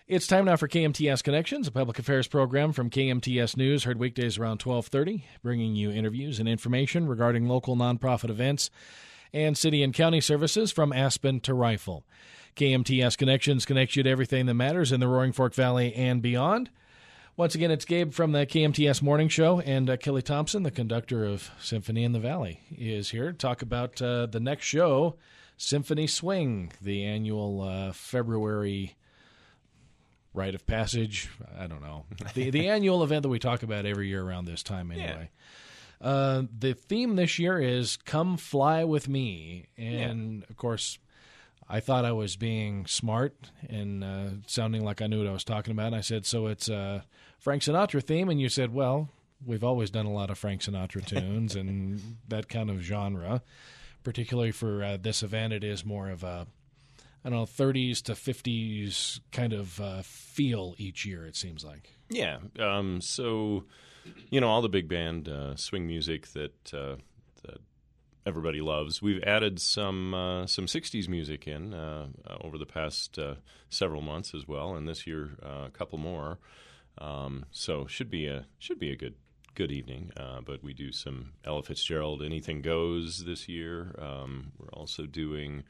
It's time now for KMTS Connections, a public affairs program from KMTS News, heard weekdays around 12:30, bringing you interviews and information regarding local nonprofit events and city and county services from Aspen to Rifle. KMTS Connections connects you to everything that matters in the Roaring Fork Valley and beyond. Once again, it's Gabe from the KMTS Morning Show, and Kelly Thompson, the conductor of Symphony in the Valley, is here to talk about the next show, Symphony Swing, the annual February rite of passage. I don't know. The annual event that we talk about every year around this time anyway. Yeah. The theme this year is Come Fly With Me. And, of course, I thought I was being smart and sounding like I knew what I was talking about. And I said, so it's a Frank Sinatra theme. And you said, well, we've always done a lot of Frank Sinatra tunes and that kind of genre. Particularly for this event, it is more of a 30s to 50s kind of feel each year, it seems like. Yeah. So, all the big band swing music that everybody loves. We've added some 60s music in over the past several months as well, and this year a couple more. So should be a good evening. But we do some Ella Fitzgerald, Anything Goes this year. We're also doing.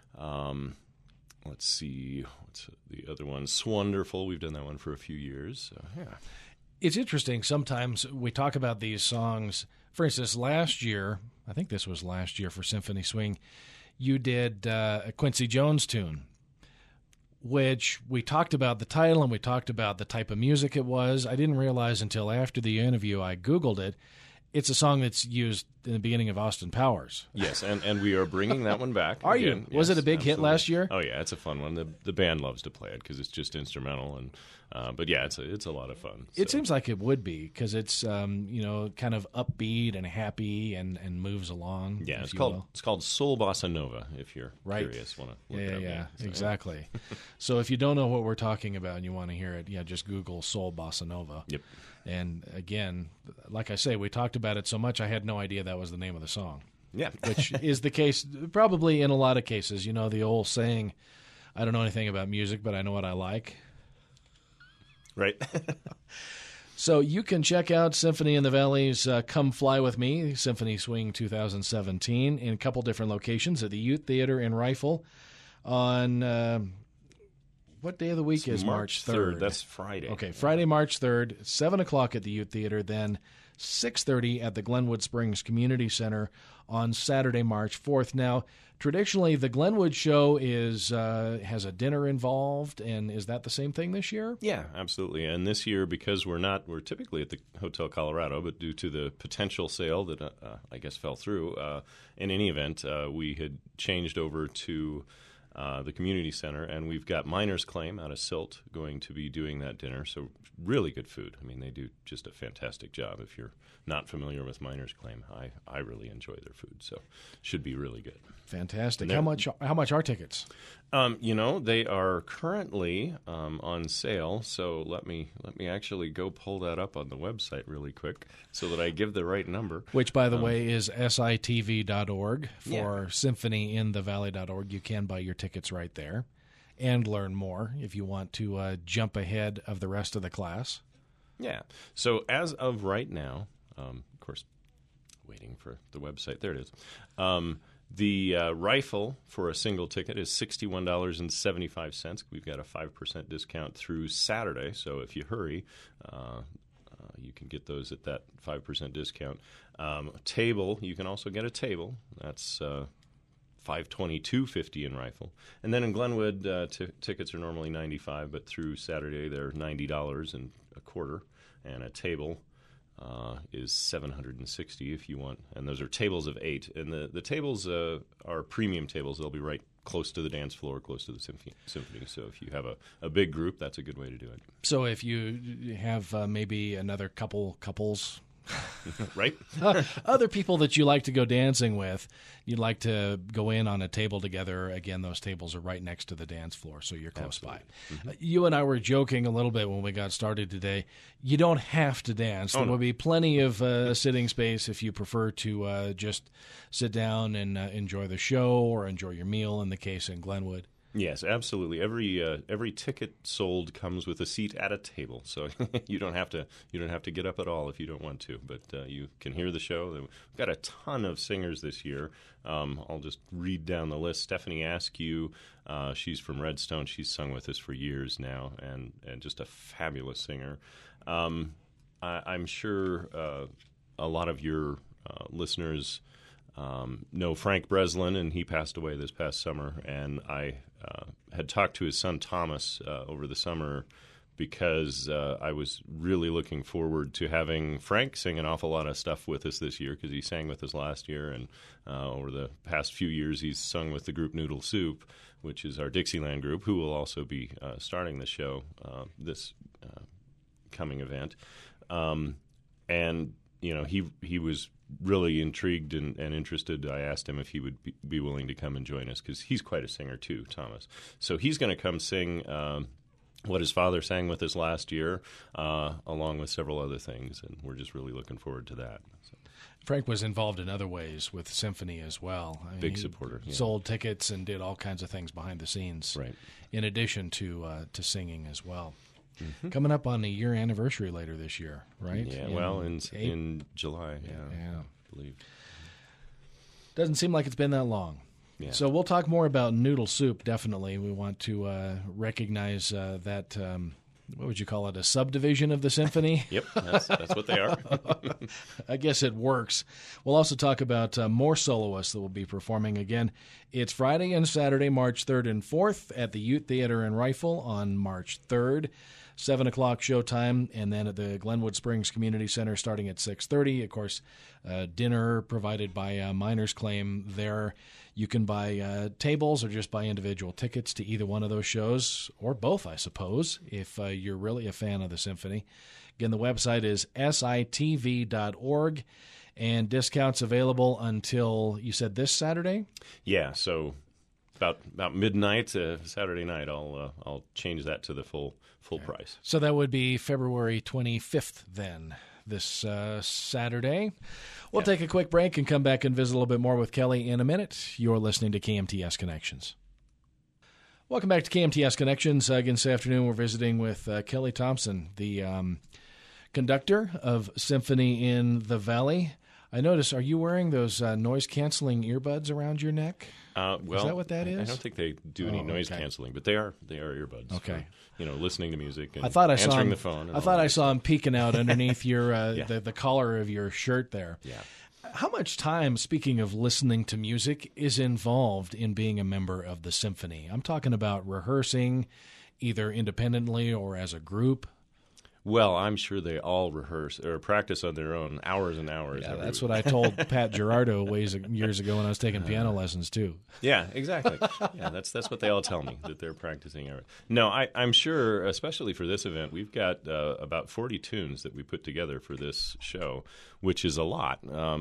Let's see, what's the other one? Swonderful. We've done that one for a few years. So, yeah. It's interesting. Sometimes we talk about these songs. For instance, last year, I think this was last year for Symphony Swing, you did a Quincy Jones tune, which we talked about the title and we talked about the type of music it was. I didn't realize until after the interview, I Googled it. It's a song that's used in the beginning of Austin Powers. Yes, and we are bringing that one back. Are again. you? Was it a big absolutely. hit last year? Oh yeah, it's a fun one. The band loves to play it because it's just instrumental, and but yeah, it's a lot of fun. It seems like it would be because it's kind of upbeat and happy and moves along. Yeah, it's called Soul Bossa Nova. If you're right. curious, want to look it up. Yeah, exactly. So if you don't know what we're talking about and you want to hear it, just Google Soul Bossa Nova. Yep. And again, like I say, we talked about it so much, I had no idea that was the name of the song. Yeah. Which is the case probably in a lot of cases. The old saying, I don't know anything about music, but I know what I like. Right. So you can check out Symphony in the Valley's Come Fly With Me, Symphony Swing 2017, in a couple different locations at the Youth Theater in Rifle on... what day of the week is March 3rd? That's Friday. Okay, Friday, March 3rd, 7 o'clock at the Youth Theater, then 6:30 at the Glenwood Springs Community Center on Saturday, March 4th. Now, traditionally, the Glenwood show has a dinner involved, and is that the same thing this year? Yeah, absolutely. And this year, because we're typically at the Hotel Colorado, but due to the potential sale that I guess fell through, in any event, we had changed over to the community center, and we've got Miner's Claim out of Silt going to be doing that dinner. So really good food. I mean, they do just a fantastic job. If you're not familiar with Miner's Claim, I really enjoy their food, so should be really good. Fantastic. How much are tickets? They are currently on sale. So let me actually go pull that up on the website really quick so that I give the right number. Which, by the way, is sitv.org for symphonyinthevalley.org. You can buy your tickets right there and learn more if you want to jump ahead of the rest of the class. Yeah. So as of right now, of course, waiting for the website. There it is. The rifle for a single ticket is $61.75. We've got a 5% discount through Saturday, so if you hurry, you can get those at that 5% discount. Table, you can also get a table. That's $522.50 in rifle. And then in Glenwood, tickets are normally $95, but through Saturday they're $90 and a quarter, and a table is $760 if you want, and those are tables of 8. And the tables are premium tables. They'll be right close to the dance floor, close to the symphony. So if you have a big group, that's a good way to do it. So if you have maybe another couples right? Other people that you like to go dancing with, you'd like to go in on a table together. Again, those tables are right next to the dance floor, so you're close by. Mm-hmm. You and I were joking a little bit when we got started today. You don't have to dance. There will be plenty of sitting space if you prefer to just sit down and enjoy the show or enjoy your meal, in the case in Glenwood. Yes, absolutely. Every ticket sold comes with a seat at a table, so you don't have to get up at all if you don't want to. But you can hear the show. We've got a ton of singers this year. I'll just read down the list. Stephanie Askew, she's from Redstone. She's sung with us for years now, and just a fabulous singer. I'm sure a lot of your listeners know Frank Breslin, and he passed away this past summer. And I had talked to his son Thomas over the summer because I was really looking forward to having Frank sing an awful lot of stuff with us this year, because he sang with us last year, and over the past few years he's sung with the group Noodle Soup, which is our Dixieland group, who will also be starting the show this coming event. And you know, he was really intrigued and interested. I asked him if he would be willing to come and join us, because he's quite a singer too, Thomas. So he's going to come sing what his father sang with us last year, along with several other things, and we're just really looking forward to that. So. Frank was involved in other ways with Symphony as well. I mean, big supporter. Yeah. Sold tickets and did all kinds of things behind the scenes, right, in addition to singing as well. Mm-hmm. Coming up on the year anniversary later this year, right? Yeah, in July, I believe. Doesn't seem like it's been that long. Yeah. So we'll talk more about Noodle Soup, definitely. We want to recognize that, what would you call it, a subdivision of the symphony? Yep, that's what they are. I guess it works. We'll also talk about more soloists that will be performing again. It's Friday and Saturday, March 3rd and 4th at the Ute Theater and Rifle on March 3rd. 7 o'clock showtime, and then at the Glenwood Springs Community Center starting at 6:30. Of course, dinner provided by Miners Claim there. You can buy tables or just buy individual tickets to either one of those shows, or both, I suppose, if you're really a fan of the symphony. Again, the website is sitv.org, and discounts available until, you said, this Saturday? Yeah, so about midnight Saturday night, I'll change that to the full price. So that would be February 25th then, this Saturday. We'll take a quick break and come back and visit a little bit more with Kelly in a minute. You're listening to KMTS Connections. Welcome back to KMTS Connections. Again, this afternoon we're visiting with Kelly Thompson, the conductor of Symphony in the Valley. I notice, are you wearing those noise-canceling earbuds around your neck? Well, is that what that is? I don't think they do any noise canceling, but they are earbuds. Okay. For, listening to music and answering the phone. I thought I saw them peeking out underneath your the collar of your shirt there. Yeah. How much time, speaking of listening to music, is involved in being a member of the symphony? I'm talking about rehearsing, either independently or as a group. Well, I'm sure they all rehearse or practice on their own hours and hours. Yeah, that's what I told Pat Gerardo years ago when I was taking piano lessons too. Yeah, exactly. Yeah, that's what they all tell me, that they're practicing. No, I'm sure, especially for this event, we've got about 40 tunes that we put together for this show, which is a lot.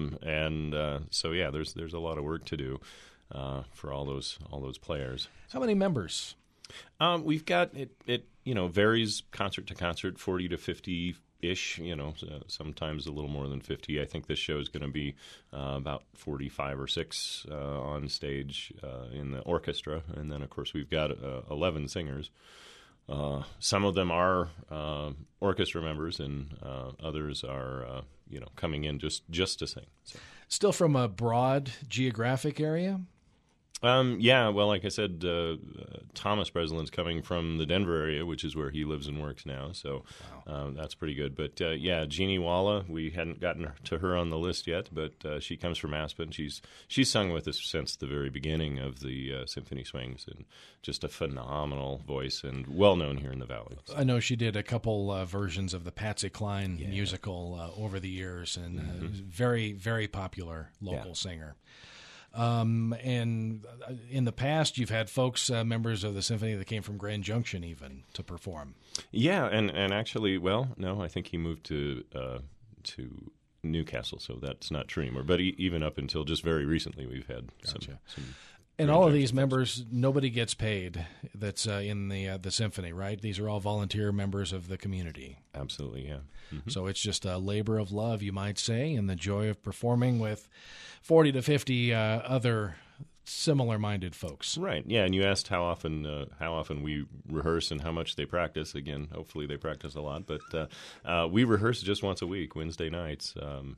So yeah, there's a lot of work to do for all those players. How many members? We've got it varies concert to concert, 40 to 50-ish, sometimes a little more than 50. I think this show is going to be about 45 or 6 on stage in the orchestra. And then, of course, we've got 11 singers. Some of them are orchestra members, and others are, coming in just to sing. So. Still from a broad geographic area? Yeah, well, like I said, Thomas Breslin's coming from the Denver area, which is where he lives and works now, so that's pretty good. But, Jeannie Walla, we hadn't gotten to her on the list yet, but she comes from Aspen. She's sung with us since the very beginning of the Symphony Swings, and just a phenomenal voice and well-known here in the Valley. So. I know she did a couple versions of the Patsy Cline musical over the years, and very, very popular local singer. And in the past, you've had folks, members of the symphony that came from Grand Junction even to perform. Yeah, and actually, I think he moved to Newcastle, so that's not true anymore. But even up until just very recently, we've had some. And all of these members, nobody gets paid that's in the symphony, right? These are all volunteer members of the community. Absolutely, yeah. Mm-hmm. So it's just a labor of love, you might say, and the joy of performing with 40 to 50 other similar-minded folks. Right. Yeah, and you asked how often we rehearse and how much they practice. Again, hopefully they practice a lot, but we rehearse just once a week, Wednesday nights.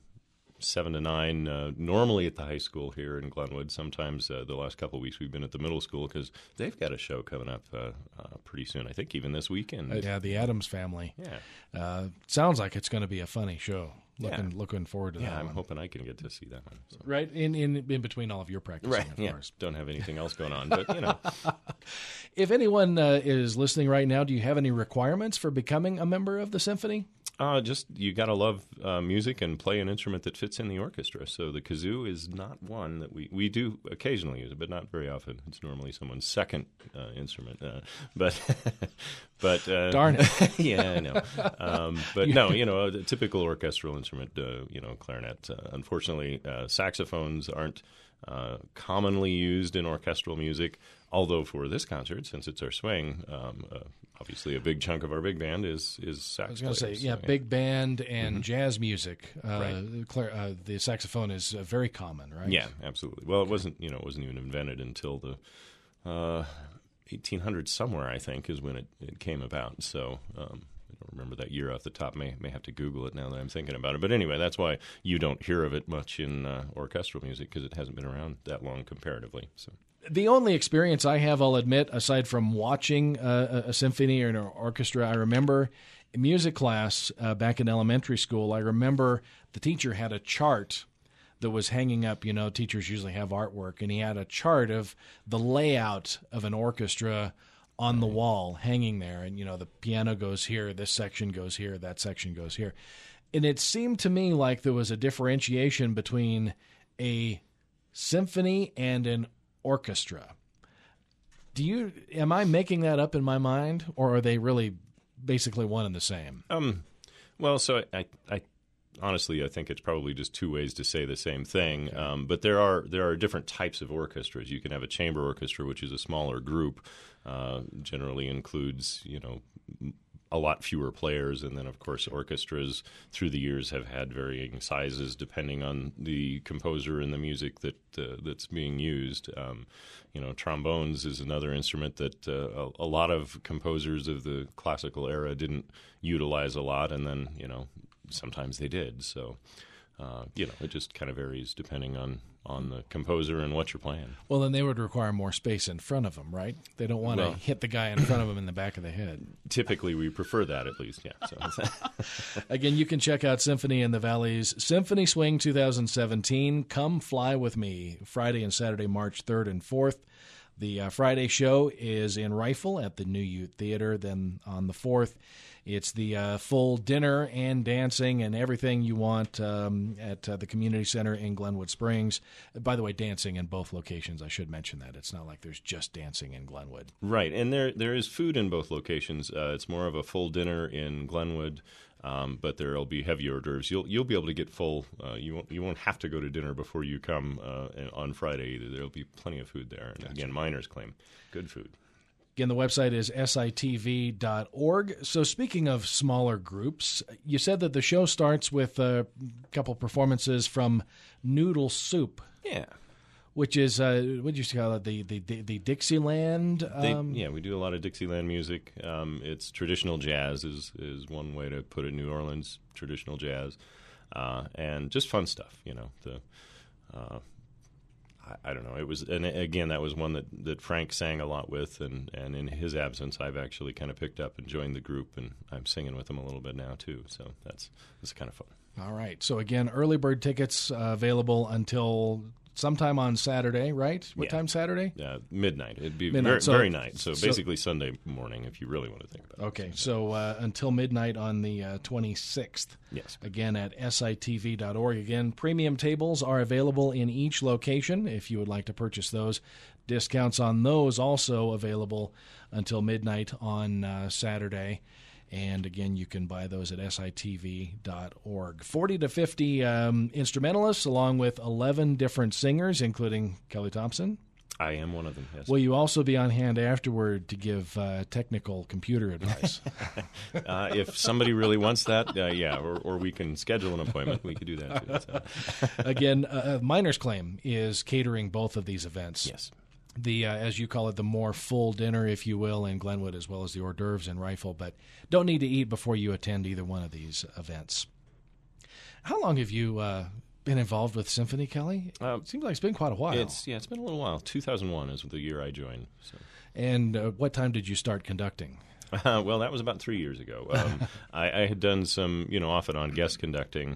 7 to 9, normally at the high school here in Glenwood. Sometimes the last couple of weeks we've been at the middle school because they've got a show coming up pretty soon. I think even this weekend. Yeah, the Addams Family. Yeah. Sounds like it's going to be a funny show. Looking forward to that. Yeah, I'm one. hoping I can get to see that one. So. Right, in between all of your practicing, right. of course. Don't have anything else going on, but you know. If anyone is listening right now, do you have any requirements for becoming a member of the symphony? Just you got to love music and play an instrument that fits in the orchestra. So the kazoo is not one that we do occasionally use it, but not very often. It's normally someone's second instrument. But Darn it. Yeah, I know. But no, a typical orchestral instrument, clarinet. Unfortunately, saxophones aren't commonly used in orchestral music. Although for this concert, since it's our swing, obviously a big chunk of our big band is sax. I was going to say, yeah, big band and jazz music. Right. The saxophone is very common, right? Yeah, absolutely. Well, it wasn't even invented until the 1800s somewhere, I think, is when it came about. So I don't remember that year off the top. May have to Google it now that I'm thinking about it. But anyway, that's why you don't hear of it much in orchestral music, because it hasn't been around that long comparatively. So. The only experience I have, I'll admit, aside from watching a symphony or an orchestra, I remember in music class back in elementary school, I remember the teacher had a chart that was hanging up. Teachers usually have artwork, and he had a chart of the layout of an orchestra on the wall hanging there. And, the piano goes here, this section goes here, that section goes here. And it seemed to me like there was a differentiation between a symphony and an orchestra. Am I making that up in my mind, or are they really basically one and the same? Well, so I honestly, I think it's probably just two ways to say the same thing. But there are different types of orchestras. You can have a chamber orchestra, which is a smaller group, generally includes, a lot fewer players, and then of course orchestras through the years have had varying sizes depending on the composer and the music that's being used. Trombones is another instrument that a lot of composers of the classical era didn't utilize a lot, and then sometimes they did. So it just kind of varies depending on the composer and what you're playing. Well, then they would require more space in front of them, right? They don't want to hit the guy in front of them in the back of the head. Typically, we prefer that, at least, yeah. So. Again, you can check out Symphony in the Valley's Symphony Swing 2017. Come Fly With Me, Friday and Saturday, March 3rd and 4th. The Friday show is in Rifle at the New Youth Theater. Then on the 4th, it's the full dinner and dancing and everything you want at the Community Center in Glenwood Springs. By the way, dancing in both locations. I should mention that. It's not like there's just dancing in Glenwood. Right, and there is food in both locations. It's more of a full dinner in Glenwood, but there will be heavy hors d'oeuvres. You'll be able to get full. You won't have to go to dinner before you come on Friday either. There will be plenty of food there. And again, Miners claim good food. Again, the website is sitv.org. So speaking of smaller groups, you said that the show starts with a couple performances from Noodle Soup. Yeah. Which is, what did you call it, the Dixieland? We do a lot of Dixieland music. It's traditional jazz is one way to put it, New Orleans traditional jazz. And just fun stuff, I don't know. It was, and again, that was one that Frank sang a lot with, and in his absence, I've actually kind of picked up and joined the group, and I'm singing with him a little bit now too. So that's kind of fun. All right. So again, early bird tickets available until sometime on Saturday, right? What time Saturday? Midnight. It'd be very night. So basically Sunday morning, if you really want to think about it. Okay, so until midnight on the 26th. Yes. Again, at sitv.org. Again, premium tables are available in each location if you would like to purchase those. Discounts on those also available until midnight on Saturday. And again, you can buy those at sitv.org. 40 to 50 instrumentalists, along with 11 different singers, including Kelly Thompson. I am one of them, yes. Will you also be on hand afterward to give technical computer advice? If somebody really wants that, yeah, or we can schedule an appointment. We could do that, too. So. Again, Miner's Claim is catering both of these events. Yes. The as you call it, the more full dinner, if you will, in Glenwood, as well as the hors d'oeuvres in Rifle, but don't need to eat before you attend either one of these events. How long have you been involved with Symphony, Kelly? Seems like it's been quite a while. It's been a little while. 2001 is the year I joined. So. And what time did you start conducting? Well, that was about 3 years ago. I had done some, off and on guest conducting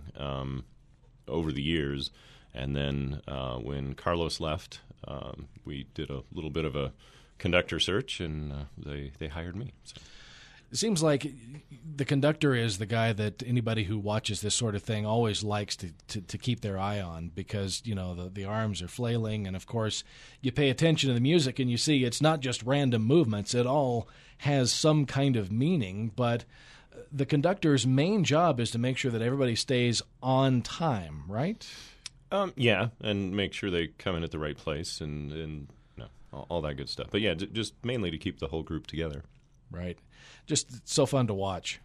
over the years, and then when Carlos left, we did a little bit of a conductor search, and they hired me. So. It seems like the conductor is the guy that anybody who watches this sort of thing always likes to keep their eye on, because, the arms are flailing, and, of course, you pay attention to the music and you see it's not just random movements. It all has some kind of meaning, but the conductor's main job is to make sure that everybody stays on time, right? Yeah, and make sure they come in at the right place and all that good stuff. But, yeah, just mainly to keep the whole group together. Right. Just so fun to watch.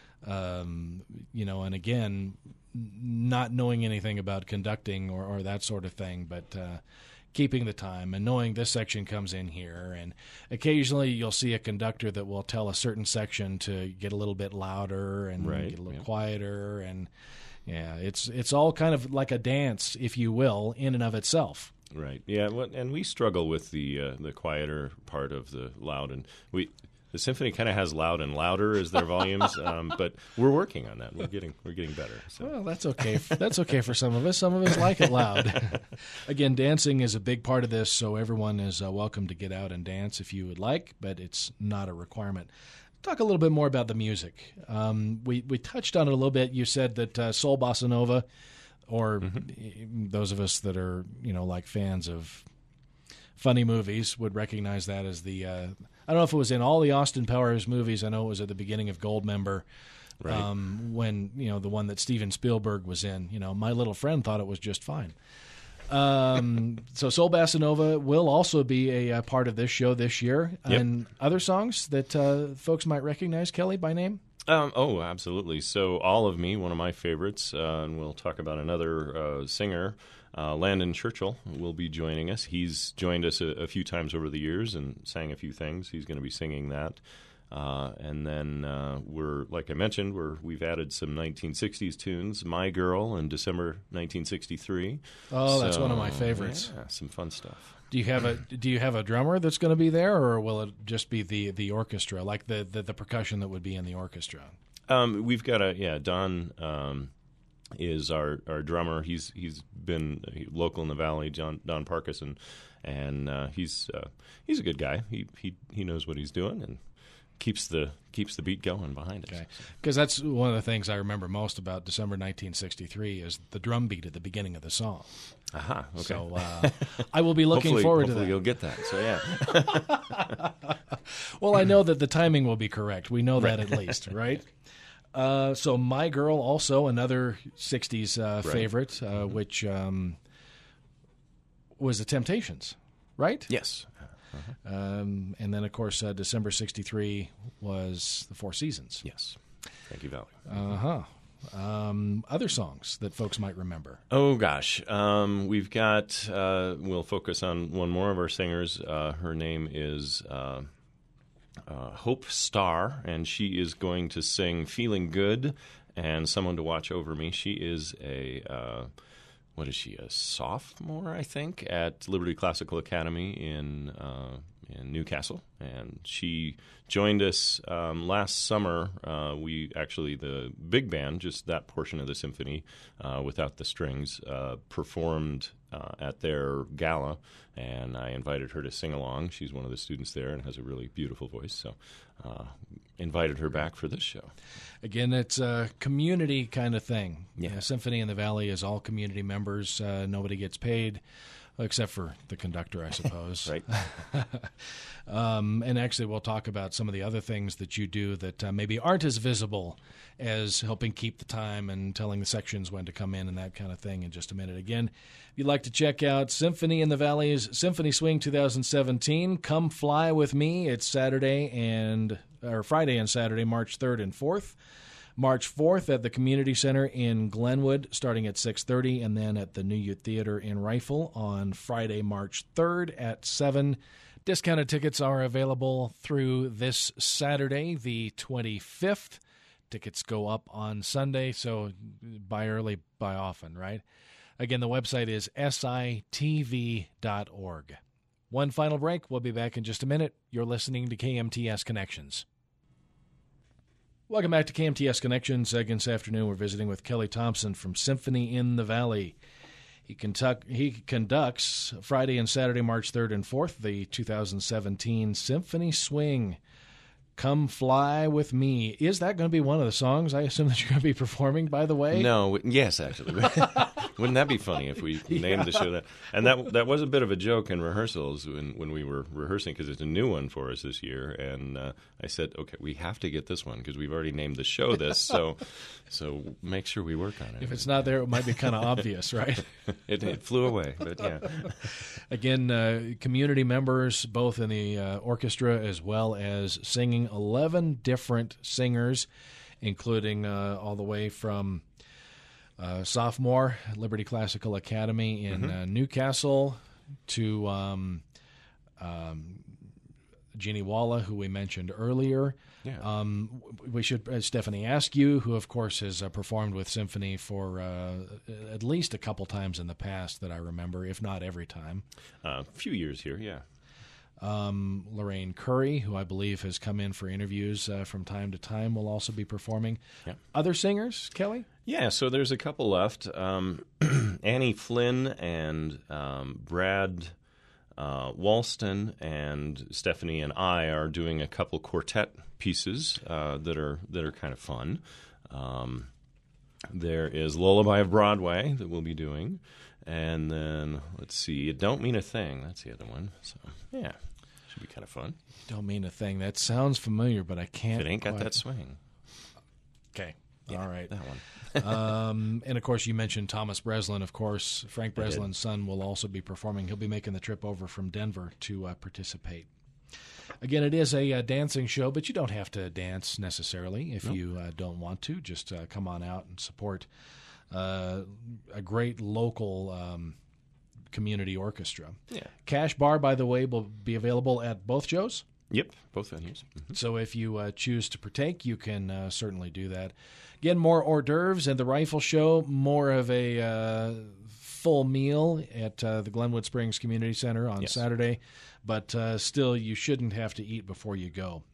And again, not knowing anything about conducting or that sort of thing, but keeping the time and knowing this section comes in here. And occasionally you'll see a conductor that will tell a certain section to get a little bit louder and get a little quieter. And, yeah, it's all kind of like a dance, if you will, in and of itself. Right. Yeah, and we struggle with the quieter part of the loud, and the symphony kind of has loud and louder as their volumes, but we're working on that. We're getting better. So. Well, that's okay. That's okay for some of us. Some of us like it loud. Again, dancing is a big part of this, so everyone is welcome to get out and dance if you would like, but it's not a requirement. Talk a little bit more about the music. We touched on it a little bit. You said that Soul Bossa Nova, or those of us that are like fans of funny movies would recognize that as the I don't know if it was in all the Austin Powers movies. I know it was at the beginning of Goldmember, right. When the one that Steven Spielberg was in. My little friend thought it was just fine. So Soul Bossa Nova will also be a part of this show this year. Yep. And other songs that folks might recognize, Kelly, by name? Oh, absolutely. So All of Me, one of my favorites, and we'll talk about another singer, Landon Churchill, will be joining us. He's joined us a few times over the years and sang a few things. He's going to be singing that. And then like I mentioned, we've added some 1960s tunes, My Girl in December 1963. Oh, that's one of my favorites. Yeah, some fun stuff. Do you have a drummer that's going to be there, or will it just be the orchestra, like the percussion that would be in the orchestra? We've got Don is our drummer. He's been local in the Valley, Don Parkinson, and he's a good guy. He knows what he's doing and keeps the beat going behind us. Okay, because that's one of the things I remember most about December 1963 is the drum beat at the beginning of the song. Aha. Okay. So I will be looking forward to that. Hopefully you'll get that. So yeah. Well, I know that the timing will be correct. We know that at least, right? So My Girl, also another 60s favorite, which was The Temptations, right? Yes. And then, of course, December 63 was The Four Seasons. Yes. Frankie Valli. Other songs that folks might remember. Oh, gosh. We've got, we'll focus on one more of our singers. Her name is Hope Starr, and she is going to sing Feeling Good and Someone to Watch Over Me. She is a sophomore, I think, at Liberty Classical Academy in Newcastle, and she joined us last summer. The big band, just that portion of the symphony without the strings, performed at their gala, and I invited her to sing along. She's one of the students there and has a really beautiful voice, so invited her back for this show. Again, it's a community kind of thing. Yeah. Symphony in the Valley is all community members. Nobody gets paid except for the conductor, I suppose. Right. And actually, we'll talk about some of the other things that you do that maybe aren't as visible as helping keep the time and telling the sections when to come in and that kind of thing in just a minute. Again, if you'd like to check out Symphony in the Valley's Symphony Swing 2017, come fly with me. It's Friday and Saturday, March 3rd and 4th. March 4th at the Community Center in Glenwood, starting at 6:30, and then at the New Youth Theater in Rifle on Friday, March 3rd at 7. Discounted tickets are available through this Saturday, the 25th. Tickets go up on Sunday, so buy early, buy often, right? Again, the website is sitv.org. One final break. We'll be back in just a minute. You're listening to KMTS Connections. Welcome back to KMTS Connections. Again, this afternoon, we're visiting with Kelly Thompson from Symphony in the Valley. He conducts Friday and Saturday, March 3rd and 4th, the 2017 Symphony Swing. Come Fly With Me. Is that going to be one of the songs I assume that you're going to be performing, by the way? No. Yes, actually. Wouldn't that be funny if we named the show that? And that was a bit of a joke in rehearsals when we were rehearsing, because it's a new one for us this year. And I said, okay, we have to get this one because we've already named the show this. So make sure we work on it. If it's not there, it might be kind of obvious, right? It flew away, but yeah. Again, community members, both in the orchestra as well as singing, 11 different singers, including all the way from sophomore at Liberty Classical Academy in Newcastle to Jeannie Walla, who we mentioned earlier. Yeah. We should, Stephanie Askew, who of course has performed with Symphony for at least a couple times in the past that I remember, if not every time. A few years here, yeah. Lorraine Curry, who I believe has come in for interviews from time to time, will also be performing. Yeah. Other singers, Kelly? Yeah, so there's a couple left. Annie Flynn and Brad Walston and Stephanie and I are doing a couple quartet pieces that are kind of fun. There is Lullaby of Broadway that we'll be doing. And then, let's see, It Don't Mean a Thing. That's the other one. So, yeah, should be kind of fun. Don't Mean a Thing. That sounds familiar, but I can't. If it ain't got that swing. Okay. Yeah, all right. That one. And, of course, you mentioned Thomas Breslin, of course. Frank Breslin's son will also be performing. He'll be making the trip over from Denver to participate. Again, it is a dancing show, but you don't have to dance necessarily if you don't want to. Just come on out and support a great local community orchestra. Yeah. Cash bar, by the way, will be available at both shows. Yep, both venues. Mm-hmm. So if you choose to partake, you can certainly do that. Again, more hors d'oeuvres and the Rifle Show, more of a full meal at the Glenwood Springs Community Center on Saturday. But still, you shouldn't have to eat before you go.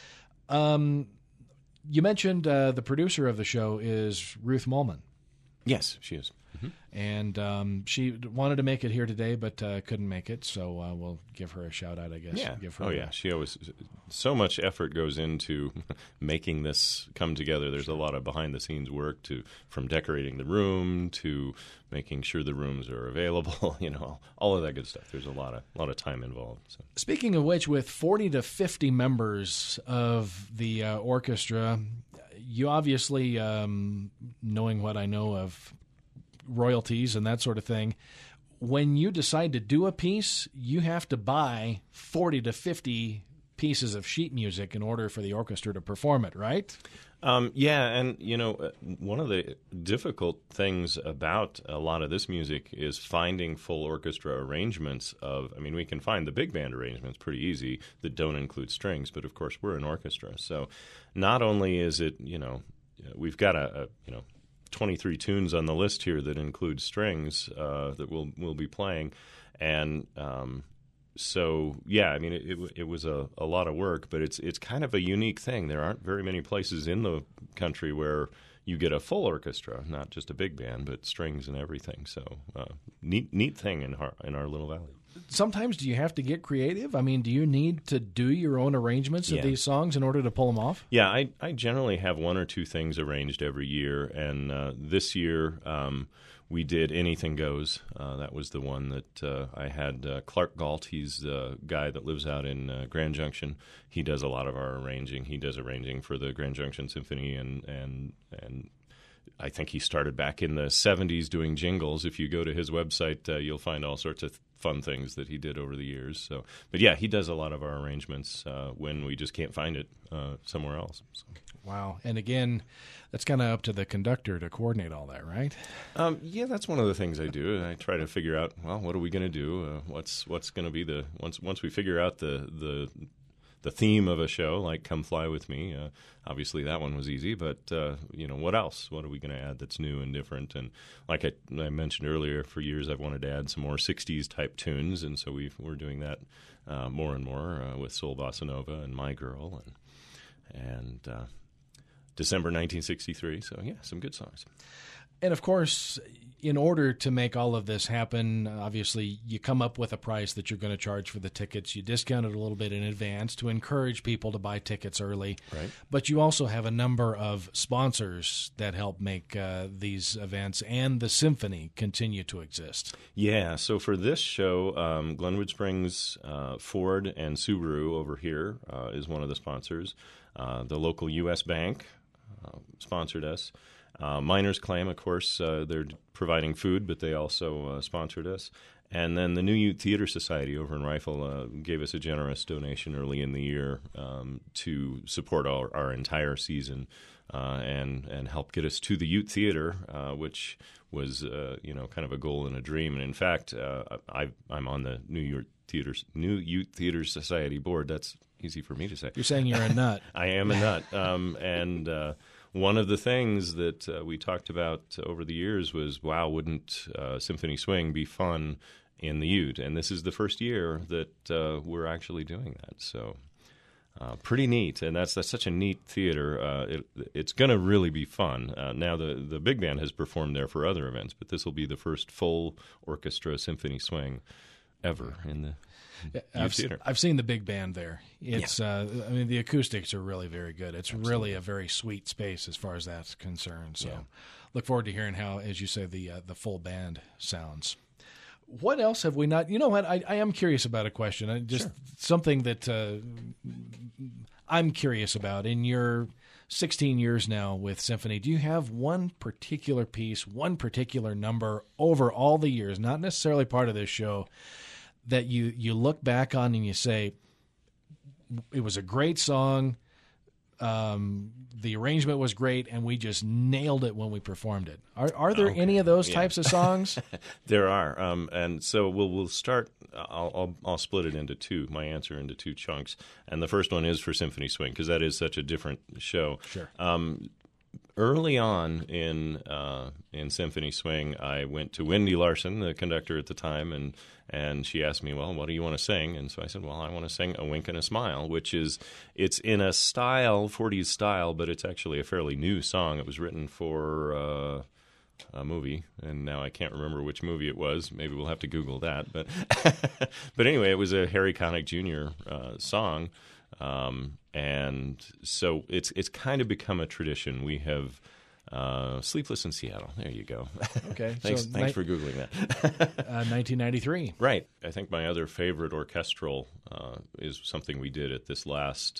You mentioned the producer of the show is Ruth Mullman. Yes, she is. Mm-hmm. And she wanted to make it here today, but couldn't make it, so we'll give her a shout-out, I guess. Yeah. Give her She always – so much effort goes into making this come together. There's a lot of behind-the-scenes work from decorating the room to making sure the rooms are available, all of that good stuff. There's a lot of time involved. So. Speaking of which, with 40 to 50 members of the orchestra, you obviously, knowing what I know of royalties and that sort of thing, when you decide to do a piece, you have to buy 40 to 50 pieces of sheet music in order for the orchestra to perform it, right? Yeah, and one of the difficult things about a lot of this music is finding full orchestra arrangements we can find the big band arrangements pretty easy that don't include strings, but of course we're an orchestra. So not only is it, we've got a 23 tunes on the list here that include strings that we'll be playing, and so yeah, it was a lot of work, but it's kind of a unique thing. There aren't very many places in the country where you get a full orchestra, not just a big band, but strings and everything. So neat thing in our little valley. Sometimes do you have to get creative? Do you need to do your own arrangements of these songs in order to pull them off? Yeah, I generally have one or two things arranged every year, and this year we did Anything Goes. That was the one that I had Clark Galt. He's the guy that lives out in Grand Junction. He does a lot of our arranging. He does arranging for the Grand Junction Symphony, and I think he started back in the 70s doing jingles. If you go to his website, you'll find all sorts of fun things that he did over the years. So, but yeah, he does a lot of our arrangements when we just can't find it somewhere else. So. Wow. And again, that's kind of up to the conductor to coordinate all that, right? Yeah, that's one of the things I do. I try to figure out, well, what are we going to do? What's going to be the once we figure out the theme of a show, like Come Fly With Me. Obviously, that one was easy, but what else? What are we going to add that's new and different? And like I mentioned earlier, for years I've wanted to add some more '60s type tunes, and so we're doing that more and more with Soul Bossa Nova and My Girl and December 1963. So yeah, some good songs. And of course, in order to make all of this happen, obviously you come up with a price that you're going to charge for the tickets. You discount it a little bit in advance to encourage people to buy tickets early. Right. But you also have a number of sponsors that help make these events and the symphony continue to exist. Yeah, so for this show, Glenwood Springs, Ford, and Subaru over here is one of the sponsors. The local U.S. Bank sponsored us. Miners Claim, of course, they're providing food, but they also sponsored us. And then the New Youth Theater Society over in Rifle gave us a generous donation early in the year to support our entire season and help get us to the Youth Theater, which was kind of a goal and a dream. And in fact, I'm on the New Youth Theater Society board. That's easy for me to say. You're saying you're a nut. I am a nut, and one of the things that we talked about over the years was, wow, wouldn't Symphony Swing be fun in the Ute? And this is the first year that we're actually doing that. So pretty neat, and that's such a neat theater. It's going to really be fun. Now the big band has performed there for other events, but this will be the first full orchestra Symphony Swing ever in the theater. I've seen the big band there. It's the acoustics are really very good. It's Absolutely. Really a very sweet space as far as that's concerned. So look forward to hearing how, as you say, the full band sounds. What else have we not? You know what? I am curious about a question. Something that I'm curious about. In your 16 years now with Symphony, do you have one particular piece, one particular number over all the years, not necessarily part of this show, that you look back on and you say, it was a great song, the arrangement was great, and we just nailed it when we performed it? Are there any of those types of songs? There are, and so we'll start. I'll split it into two. My answer into two chunks, and the first one is for Symphony Swing because that is such a different show. Sure. Early on in Symphony Swing, I went to Wendy Larson, the conductor at the time, and she asked me, well, what do you want to sing? And so I said, well, I want to sing A Wink and a Smile, it's in a style, 40s style, but it's actually a fairly new song. It was written for a movie, and now I can't remember which movie it was. Maybe we'll have to Google that. But but anyway, it was a Harry Connick Jr. Song. And so it's kind of become a tradition. We have Sleepless in Seattle. There you go. Okay. Thanks for Googling that. 1993. Right. I think my other favorite orchestral is something we did at this last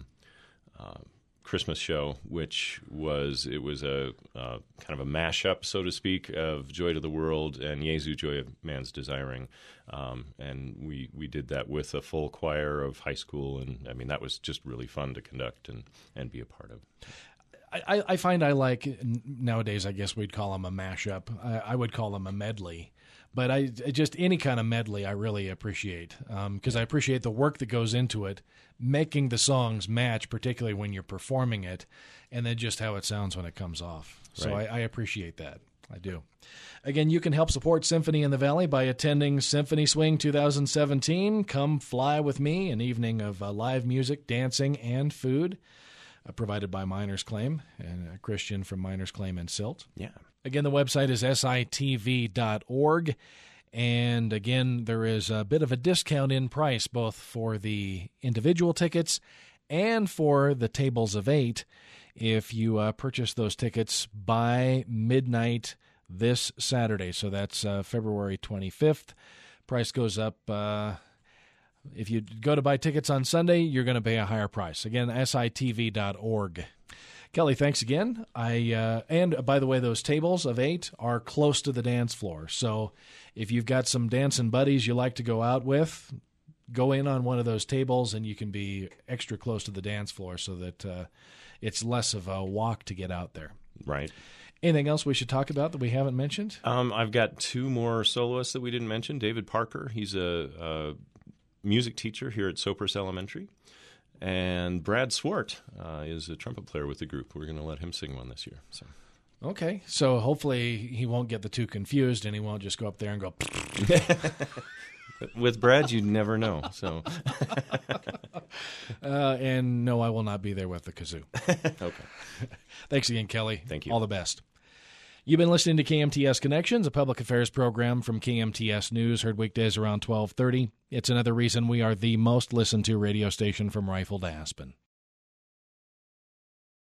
Christmas show, which was a kind of a mashup, so to speak, of Joy to the World and Jesu, Joy of Man's Desiring. And we did that with a full choir of high school, and I mean that was just really fun to conduct and be a part of. I find I like, nowadays I guess we'd call them a mashup. I would call them a medley. But I just any kind of medley I really appreciate because I appreciate the work that goes into it, making the songs match, particularly when you're performing it, and then just how it sounds when it comes off. So Right. I appreciate that. I do. Again, you can help support Symphony in the Valley by attending Symphony Swing 2017. Come Fly With Me, an evening of live music, dancing, and food, provided by Miners Claim, and a Christian from Miners Claim and Silt. Yeah. Again, the website is sitv.org. And again, there is a bit of a discount in price both for the individual tickets and for the tables of 8 if you purchase those tickets by midnight this Saturday. So that's February 25th. Price goes up. If you go to buy tickets on Sunday, you're going to pay a higher price. Again, sitv.org. Kelly, thanks again. And by the way, those tables of 8 are close to the dance floor. So if you've got some dancing buddies you like to go out with, go in on one of those tables and you can be extra close to the dance floor so that it's less of a walk to get out there. Right. Anything else we should talk about that we haven't mentioned? I've got 2 more soloists that we didn't mention. David Parker, he's a music teacher here at Sopris Elementary. And Brad Swart is a trumpet player with the group. We're going to let him sing one this year. So. Okay, so hopefully he won't get the 2 confused and he won't just go up there and go... With Brad, you never know. So, and no, I will not be there with the kazoo. Okay. Thanks again, Kelly. Thank you. All the best. You've been listening to KMTS Connections, a public affairs program from KMTS News, heard weekdays around 12:30. It's another reason we are the most listened to radio station from Rifle to Aspen.